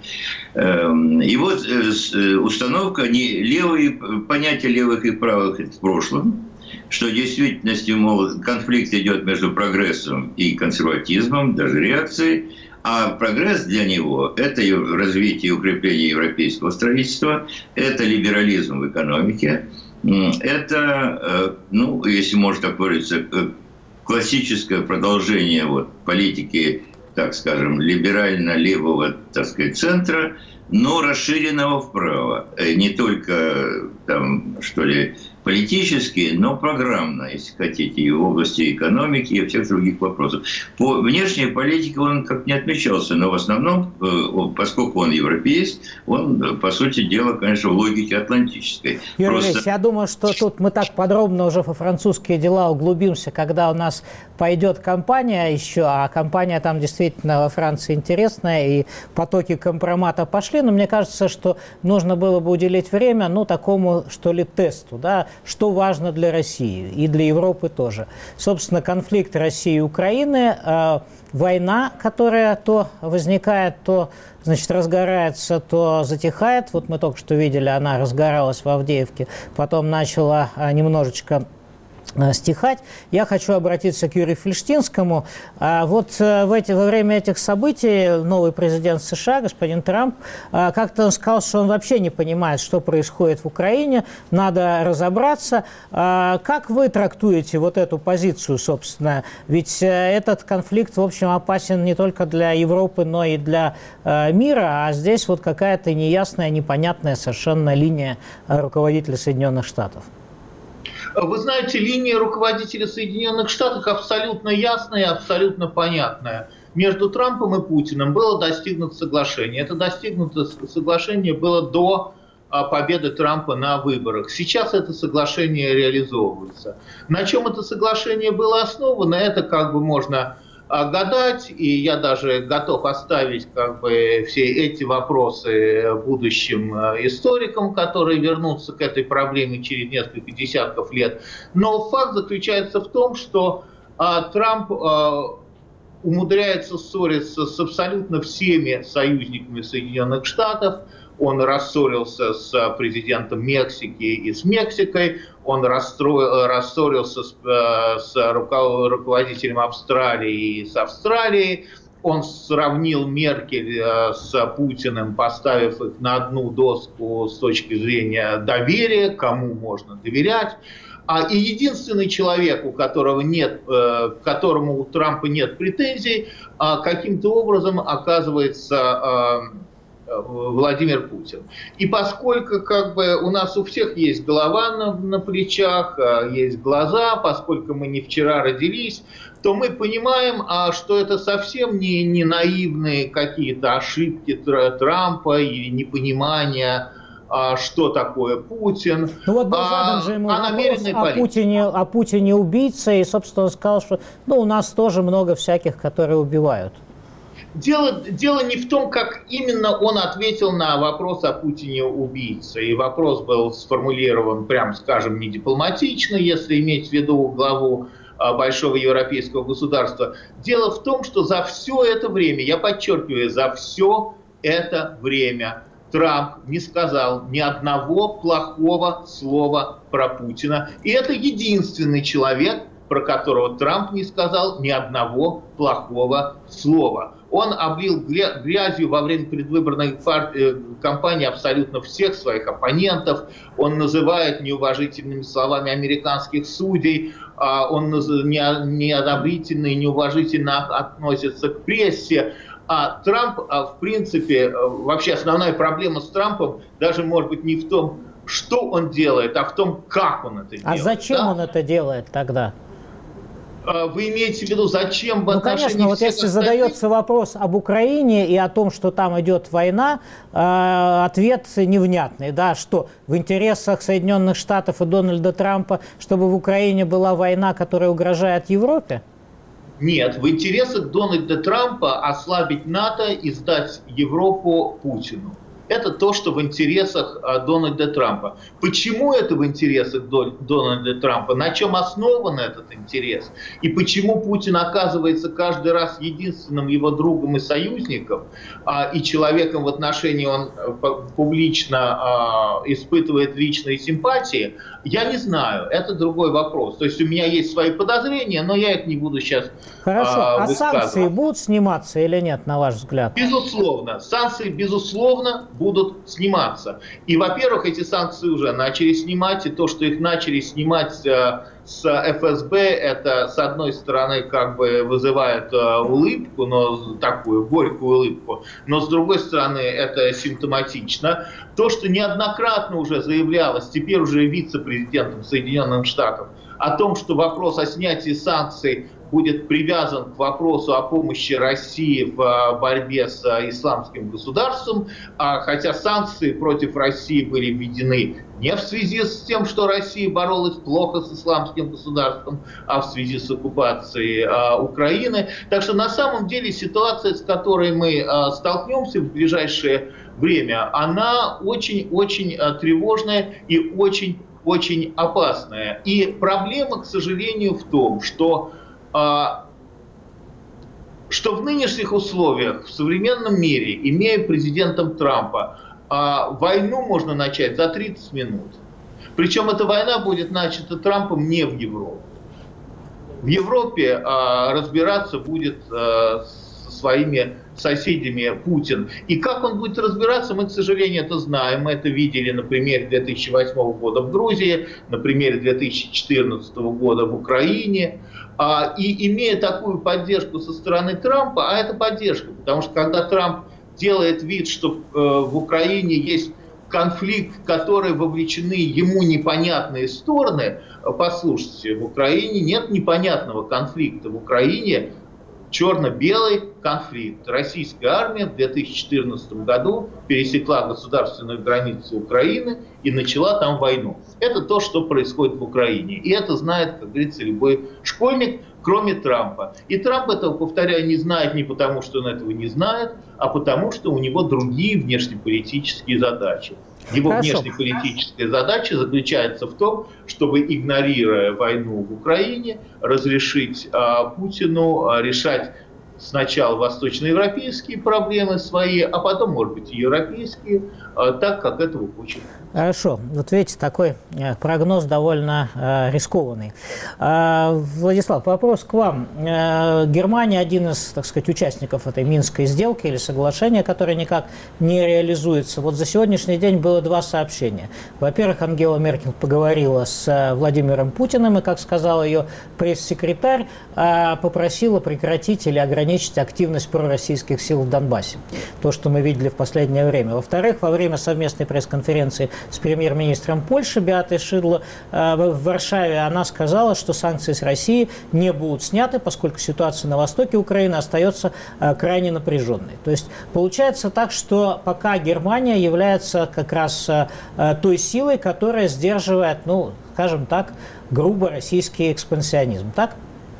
И вот установка, не левые, понятие левых и правых в прошлом, что в действительности, мол, конфликт идет между прогрессом и консерватизмом, даже реакцией. А прогресс для него – это развитие и укрепление европейского строительства, это либерализм в экономике, это, ну, если можно так выразиться, классическое продолжение вот, политики, так скажем, либерально-левого, так сказать, центра, но расширенного вправо. Не только, там, что ли, политически, но программно, если хотите, и в области экономики, и всех других вопросов. По внешней политике он как не отмечался, но в основном, поскольку он европеец, он, по сути дела, конечно, в логике атлантической. Юрий Просто... Ильич, я думаю, что тут мы так подробно уже во французские дела углубимся, когда у нас пойдет кампания еще, а кампания там действительно во Франции интересная, и потоки компромата пошли, но мне кажется, что нужно было бы уделить время, ну, такому, что ли, тесту, да, что важно для России и для Европы тоже. Собственно, конфликт России и Украины, э, война, которая то возникает, то, значит, разгорается, то затихает. Вот мы только что видели, она разгоралась в Авдеевке, потом начала э, немножечко стихать. Я хочу обратиться к Юрию Фельштинскому. Вот в эти, во время этих событий новый президент США, господин Трамп, как-то он сказал, что он вообще не понимает, что происходит в Украине, надо разобраться. Как вы трактуете вот эту позицию, собственно? Ведь этот конфликт, в общем, опасен не только для Европы, но и для мира, а здесь вот какая-то неясная, непонятная совершенно линия руководителя Соединенных Штатов. Вы знаете, линия руководителя Соединенных Штатов абсолютно ясная и абсолютно понятная. Между Трампом и Путиным было достигнуто соглашение. Это достигнутое соглашение было до победы Трампа на выборах. Сейчас это соглашение реализовывается. На чем это соглашение было основано, это как бы можно гадать, и я даже готов оставить как бы все эти вопросы будущим историкам, которые вернутся к этой проблеме через несколько десятков лет. Но факт заключается в том, что а, Трамп а, умудряется ссориться с абсолютно всеми союзниками Соединенных Штатов. Он рассорился с президентом Мексики и с Мексикой, он расстроил, рассорился с, с руководителем Австралии и с Австралией, он сравнил Меркель с Путиным, поставив их на одну доску с точки зрения доверия, кому можно доверять. И единственный человек, у которого нет, к которому у Трампа нет претензий, каким-то образом оказывается Владимир Путин. И поскольку как бы у нас у всех есть голова на, на плечах, есть глаза, поскольку мы не вчера родились, то мы понимаем, что это совсем не, не наивные какие-то ошибки Трампа или непонимание, что такое Путин. Ну вот был задан же ему а вопрос о Путине, о Путине убийца, и, собственно, он сказал, что ну, у нас тоже много всяких, которые убивают. Дело, дело не в том, как именно он ответил на вопрос о Путине убийце. И вопрос был сформулирован, прям скажем, не дипломатично, если иметь в виду главу большого европейского государства. Дело в том, что за все это время, я подчеркиваю, за все это время Трамп не сказал ни одного плохого слова про Путина. И это единственный человек, про которого Трамп не сказал ни одного плохого слова. Он облил грязью во время предвыборной кампании абсолютно всех своих оппонентов. Он называет неуважительными словами американских судей. Он неодобрительно и неуважительно относится к прессе. А Трамп, в принципе, вообще основная проблема с Трампом даже может быть не в том, что он делает, а в том, как он это делает. А зачем да? он это делает тогда? Вы имеете в виду, зачем в ну, отношении конечно, вот если остальных... задается вопрос об Украине и о том, что там идет война, э, ответ невнятный, да, что в интересах Соединенных Штатов и Дональда Трампа, чтобы в Украине была война, которая угрожает Европе? Нет, в интересах Дональда Трампа ослабить НАТО и сдать Европу Путину. Это то, что в интересах а, Дональда Трампа. Почему это в интересах До, Дональда Трампа? На чем основан этот интерес? И почему Путин оказывается каждый раз единственным его другом и союзником, а, и человеком, в отношении он публично а, испытывает личные симпатии? Я не знаю, это другой вопрос. То есть у меня есть свои подозрения, но я их не буду сейчас Хорошо, а, а санкции будут сниматься или нет, на ваш взгляд? Безусловно, санкции, безусловно, будут сниматься. И, во-первых, эти санкции уже начали снимать, и то, что их начали снимать э, с эф эс бэ, это, с одной стороны, как бы вызывает э, улыбку, но такую горькую улыбку, но, с другой стороны, это симптоматично. То, что неоднократно уже заявлялось, теперь уже вице-президентом Соединенных Штатов, о том, что вопрос о снятии санкций будет привязан к вопросу о помощи России в борьбе с исламским государством, хотя санкции против России были введены не в связи с тем, что Россия боролась плохо с исламским государством, а в связи с оккупацией Украины. Так что на самом деле ситуация, с которой мы столкнемся в ближайшее время, она очень-очень тревожная и очень-очень опасная. И проблема, к сожалению, в том, что что в нынешних условиях, в современном мире, имея президентом Трампа, войну можно начать за тридцать минут. Причем эта война будет начата Трампом не в Европе. В Европе разбираться будет со своими соседями Путин. И как он будет разбираться, мы, к сожалению, это знаем. Мы это видели на примере две тысячи восьмого года в Грузии, на примере две тысячи четырнадцатого года в Украине. И имея такую поддержку со стороны Трампа, а это поддержка, потому что когда Трамп делает вид, что в Украине есть конфликт, в который вовлечены ему непонятные стороны, послушайте, в Украине нет непонятного конфликта. В Украине черно-белый конфликт. Российская армия в две тысячи четырнадцатом году пересекла государственную границу Украины и начала там войну. Это то, что происходит в Украине. И это знает, как говорится, любой школьник, кроме Трампа. И Трамп этого, повторяю, не знает не потому, что он этого не знает, а потому, что у него другие внешнеполитические задачи. Его Хорошо. внешнеполитическая задача заключается в том, чтобы, игнорируя войну в Украине, разрешить а, Путину а, решать сначала восточноевропейские проблемы свои, а потом, может быть, и европейские, а, так, как этого хочет. Хорошо. Вот видите, такой прогноз довольно э, рискованный. Э, Владислав, вопрос к вам. Э, Германия один из, так сказать, участников этой Минской сделки или соглашения, которое никак не реализуется. Вот за сегодняшний день было два сообщения. Во-первых, Ангела Меркель поговорила с Владимиром Путиным и, как сказал ее пресс-секретарь, э, попросила прекратить или ограничить активность пророссийских сил в Донбассе. То, что мы видели в последнее время. Во-вторых, во время совместной пресс-конференции с премьер-министром Польши Беатой Шидло э, в Варшаве, она сказала, что санкции с России не будут сняты, поскольку ситуация на востоке Украины остается э, крайне напряженной. То есть получается так, что пока Германия является как раз э, той силой, которая сдерживает, ну, скажем так, грубо российский экспансионизм. Так?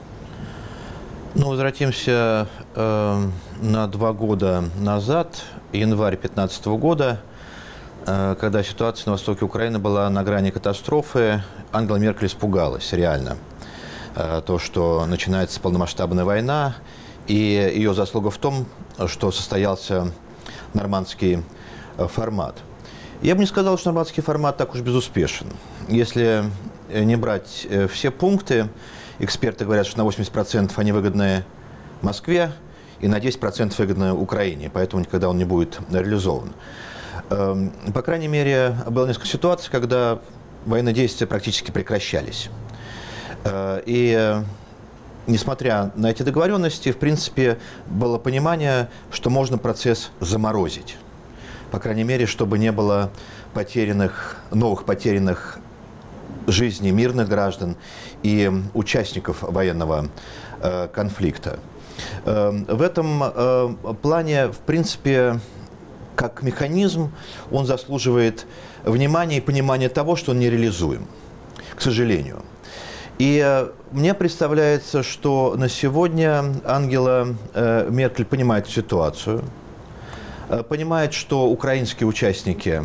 Ну, возвратимся э, на два года назад, январь две тысячи пятнадцатого года, когда ситуация на востоке Украины была на грани катастрофы, Ангела Меркель испугалась реально. То, что начинается полномасштабная война, и ее заслуга в том, что состоялся нормандский формат. Я бы не сказал, что нормандский формат так уж безуспешен. Если не брать все пункты, эксперты говорят, что на восемьдесят процентов они выгодны Москве и на десять процентов выгодны Украине, поэтому никогда он не будет реализован. По крайней мере, было несколько ситуаций, когда военные действия практически прекращались. И несмотря на эти договоренности, в принципе, было понимание, что можно процесс заморозить. По крайней мере, чтобы не было потерянных, новых потерянных жизни мирных граждан и участников военного конфликта. В этом плане, в принципе, как механизм, он заслуживает внимания и понимания того, что он нереализуем, к сожалению. И мне представляется, что на сегодня Ангела Меркель понимает ситуацию, понимает, что украинские участники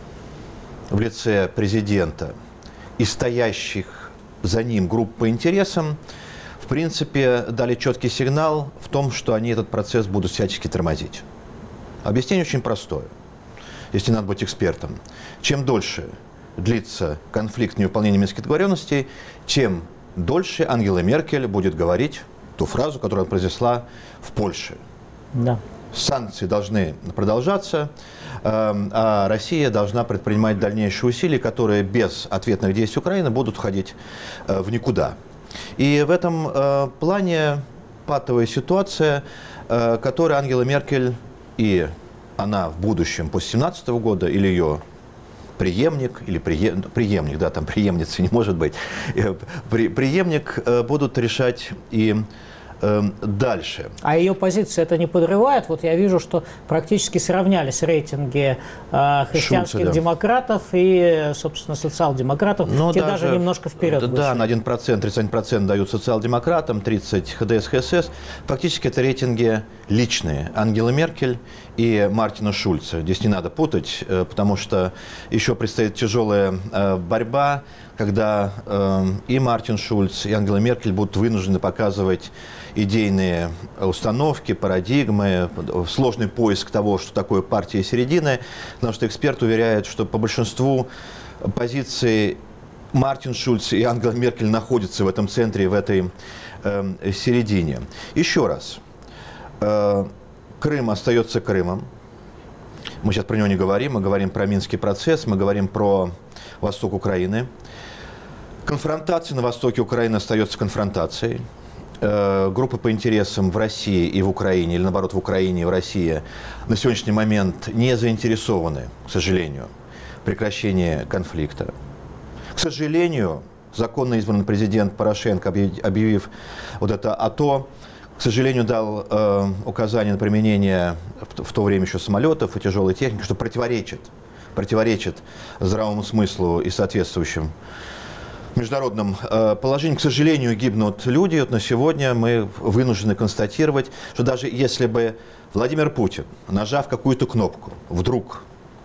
в лице президента и стоящих за ним групп по интересам, в принципе, дали четкий сигнал в том, что они этот процесс будут всячески тормозить. Объяснение очень простое, если надо быть экспертом. Чем дольше длится конфликт невыполнения минских договоренностей, тем дольше Ангела Меркель будет говорить ту фразу, которую она произнесла в Польше. Да. Санкции должны продолжаться, а Россия должна предпринимать дальнейшие усилия, которые без ответных действий Украины будут уходить в никуда. И в этом плане патовая ситуация, которую Ангела Меркель и она в будущем, после две тысячи семнадцатого года, или ее преемник, или преем, преемник, да, там преемницы не может быть, преемник будут решать и дальше. А ее позиция это не подрывает? Вот я вижу, что практически сравнялись рейтинги э, христианских Шульца, да. демократов и, собственно, социал-демократов. Но те даже, даже немножко вперед вышли. Да, на один процент, тридцать один процент дают социал-демократам, тридцать процентов ХДС-ХСС. Фактически это рейтинги личные. Ангела Меркель и Мартина Шульца. Здесь не надо путать, потому что еще предстоит тяжелая борьба, когда и Мартин Шульц, и Ангела Меркель будут вынуждены показывать идейные установки, парадигмы, сложный поиск того, что такое партия середины, потому что эксперт уверяет, что по большинству позиций Мартин Шульц и Ангела Меркель находятся в этом центре, в этой э, середине. Еще раз, э, Крым остается Крымом. Мы сейчас про него не говорим, мы говорим про Минский процесс, мы говорим про восток Украины. Конфронтация на востоке Украины остается конфронтацией. Группы по интересам в России и в Украине, или наоборот в Украине и в России на сегодняшний момент не заинтересованы, к сожалению, в прекращении конфликта. К сожалению, законно избранный президент Порошенко, объявив вот это АТО, к сожалению, дал э, указание на применение в, в то время еще самолетов и тяжелой техники, что противоречит, противоречит здравому смыслу и соответствующим международном э, положении. К сожалению, гибнут люди. Вот на сегодня мы вынуждены констатировать, что даже если бы Владимир Путин, нажав какую-то кнопку, вдруг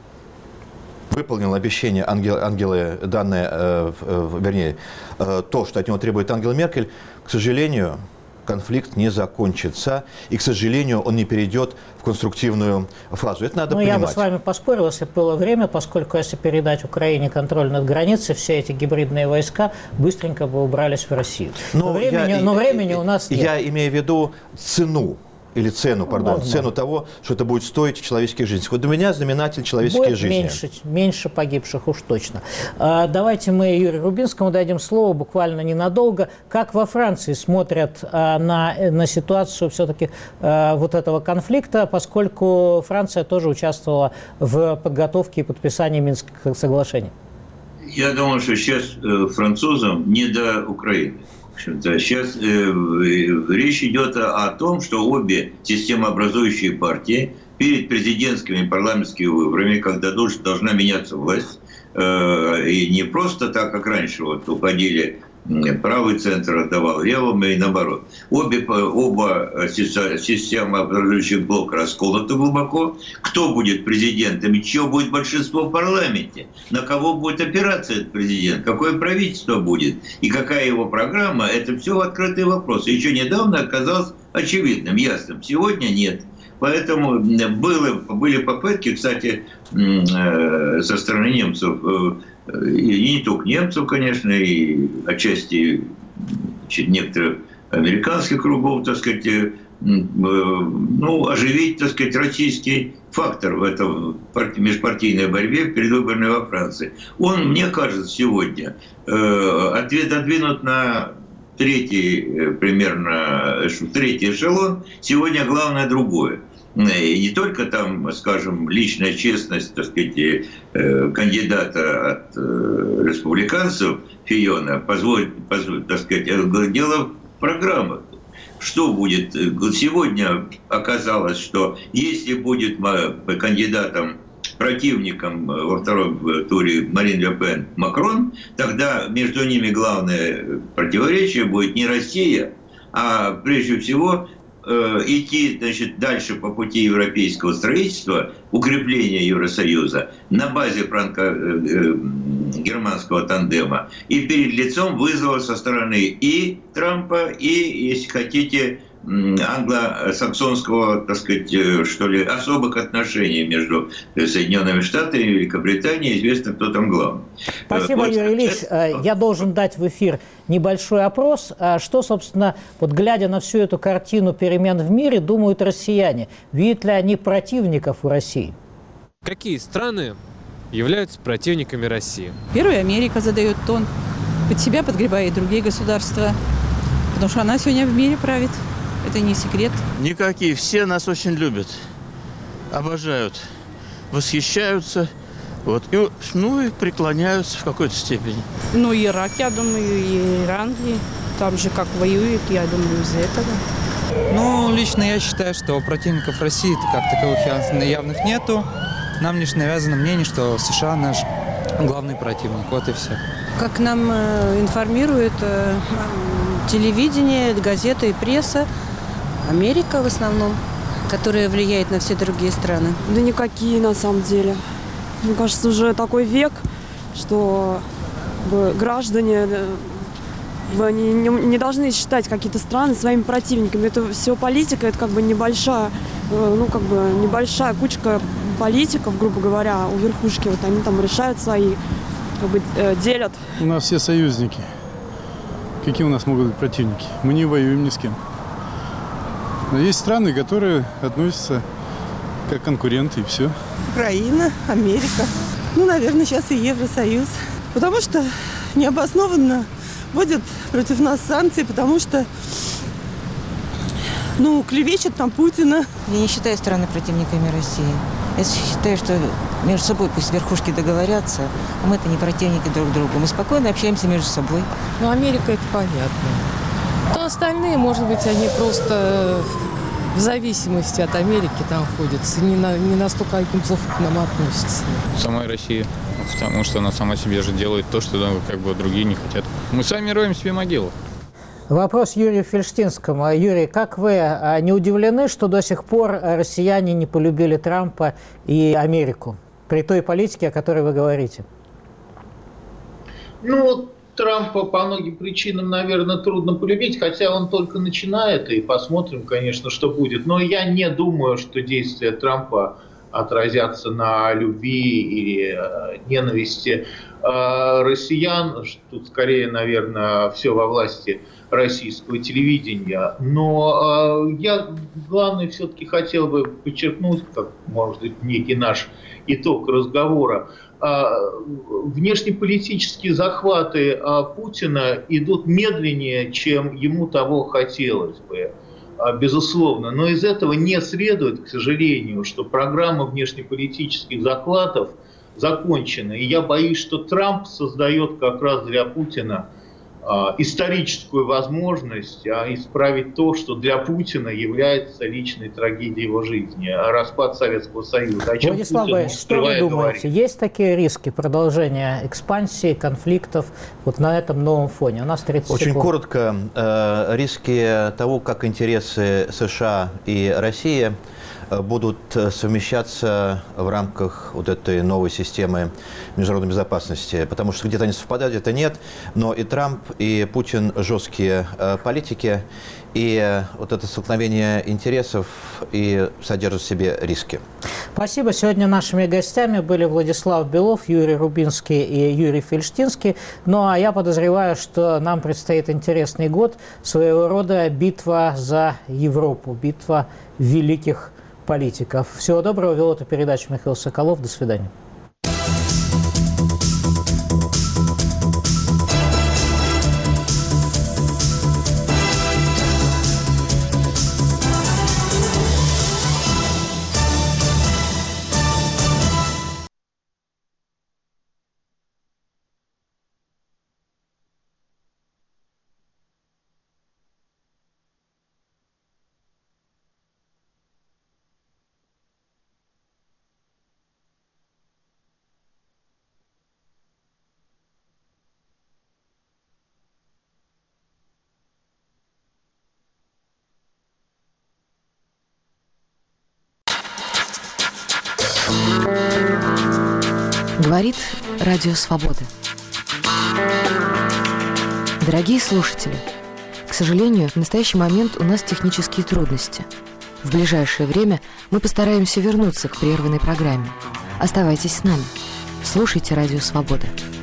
выполнил обещание Ангелы, Ангелы данное, э, э, вернее, э, то, что от него требует Ангела Меркель, к сожалению, конфликт не закончится, и, к сожалению, он не перейдет в конструктивную фазу. Это надо ну, понимать. Я бы с вами поспорил, если бы было время, поскольку если передать Украине контроль над границей, все эти гибридные войска быстренько бы убрались в Россию. Но, но, времени, я, но времени у нас нет. Я имею в виду цену. Или цену, пардон, Возможно. цену того, что это будет стоить человеческих жизней. Вот для меня знаменатель человеческие будет жизни. Меньше, меньше погибших уж точно. А, давайте мы Юрию Рубинскому дадим слово буквально ненадолго. Как во Франции смотрят а, на, на ситуацию все-таки а, вот этого конфликта, поскольку Франция тоже участвовала в подготовке и подписании Минских соглашений? Я думаю, что сейчас э, французам не до Украины. В общем-то, сейчас э, речь идет о, о том, что обе системообразующие партии перед президентскими и парламентскими выборами, когда должна, должна меняться власть, э, и не просто так, как раньше, вот уходили правый центр, отдавал левым и наоборот. Обе, оба системообразующих блока расколоты глубоко. Кто будет президентом и чье будет большинство в парламенте? На кого будет опираться этот президент? Какое правительство будет? И какая его программа? Это все открытые вопросы. Еще недавно оказалось очевидным, ясным. Сегодня нет. Поэтому было, были попытки, кстати, со стороны немцев, и не только немцев, конечно, и отчасти некоторых американских кругов, так сказать, ну, оживить, так сказать, российский фактор в этом межпартийной борьбе предвыборной во Франции. Он, мне кажется, сегодня отодвинут на третий, примерно, третий эшелон. Сегодня главное другое. и не только там, скажем, личная честность, так сказать, кандидата от республиканцев Фийона позволит, позволит, так сказать, дело в программах. Что будет? Сегодня оказалось, что если будет кандидатом, противником во втором туре Марин Ле Пен Макрон, тогда между ними главное противоречие будет не Россия, а прежде всего идти, значит, дальше по пути европейского строительства, укрепления Евросоюза на базе франко-германского тандема и перед лицом вызова со стороны и Трампа, и, если хотите, англосаксонского, так сказать, что ли, особых отношений между Соединенными Штатами и Великобританией. Известно, кто там главный. Спасибо, вот. Юрий Ильич. Я должен дать в эфир небольшой опрос. Что, собственно, вот глядя на всю эту картину перемен в мире, думают россияне? Видят ли они противников у России? Какие страны являются противниками России? Первая Америка задает тон. Под себя подгребает другие государства. Потому что она сегодня в мире правит. Это не секрет. Никакие. Все нас очень любят, обожают, восхищаются, вот, и, ну и преклоняются в какой-то степени. Ну, Ирак, я думаю, и Иран, там же как воюют, я думаю, из-за этого. Ну, лично я считаю, что противников России как таковых явных нету. Нам лишь навязано мнение, что США наш главный противник. Вот и все. Как нам э, информирует э, телевидение, газеты и пресса, Америка в основном, которая влияет на все другие страны. Да никакие на самом деле. Мне кажется, уже такой век, что граждане не, не, не должны считать какие-то страны своими противниками. Это все политика, это как бы небольшая, ну как бы небольшая кучка политиков, грубо говоря, у верхушки. Вот они там решают свои, как бы делят. У нас все союзники. Какие у нас могут быть противники? Мы не воюем ни с кем. Но есть страны, которые относятся как конкуренты, и все. Украина, Америка. Ну, наверное, сейчас и Евросоюз. Потому что необоснованно вводят против нас санкции, потому что, ну, клевещут там Путина. Я не считаю страны противниками России. Я считаю, что между собой пусть верхушки договорятся, а мы-то не противники друг другу. Мы спокойно общаемся между собой. Ну, Америка – это понятно. То остальные, может быть, они просто в зависимости от Америки там ходят. Не, на, не настолько они плохо к нам относятся. Самой России. Потому что она сама себе же делает то, что как бы другие не хотят. Мы сами роем себе могилу. Вопрос Юрию Фельштинскому. Юрий, как вы не удивлены, что до сих пор россияне не полюбили Трампа и Америку при той политике, о которой вы говорите? Ну, Трампа по многим причинам, наверное, трудно полюбить, хотя он только начинает, и посмотрим, конечно, что будет. Но я не думаю, что действия Трампа отразятся на любви или э, ненависти э, россиян. Тут скорее, наверное, все во власти российского телевидения. Но э, я, главное, все-таки хотел бы подчеркнуть, как, может быть, некий наш итог разговора. Э, внешнеполитические захваты э, Путина идут медленнее, чем ему того хотелось бы. Безусловно, но из этого не следует, к сожалению, что программа внешнеполитических захватов закончена. И я боюсь, что Трамп создает как раз для Путина а, историческую возможность а, исправить то, что для Путина является личной трагедией его жизни. Распад Советского Союза. О чем Владислав Борисович, что вы думаете? Говорить? Есть такие риски продолжения экспансии, конфликтов вот на этом новом фоне? У нас тридцать Очень секунд. коротко. Э, риски того, как интересы США и России будут совмещаться в рамках вот этой новой системы международной безопасности. Потому что где-то они совпадают, где-то нет. Но и Трамп, и Путин жесткие э, политики. И вот это столкновение интересов и содержит в себе риски. Спасибо. Сегодня нашими гостями были Владислав Белов, Юрий Рубинский и Юрий Фельштинский. Ну а я подозреваю, что нам предстоит интересный год, своего рода битва за Европу, битва великих политиков. Всего доброго. Вел эту передачу Михаил Соколов. До свидания. Говорит Радио Свобода. Дорогие слушатели, к сожалению, в настоящий момент у нас технические трудности. В ближайшее время мы постараемся вернуться к прерванной программе. Оставайтесь с нами. Слушайте Радио Свобода.